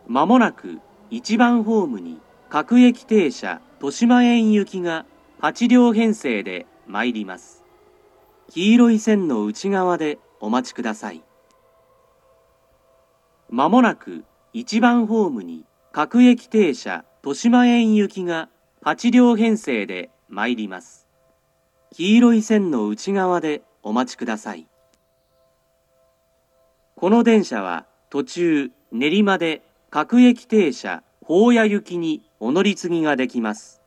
まもなく1番ホームに各駅停車豊島園行きが8両編成で参ります。黄色い線の内側でお待ちください。まもなく1番ホームに各駅停車豊島園行きが8両編成で参ります。黄色い線の内側でお待ちください。この電車は途中練馬で各駅停車保谷行きにお乗り継ぎができます。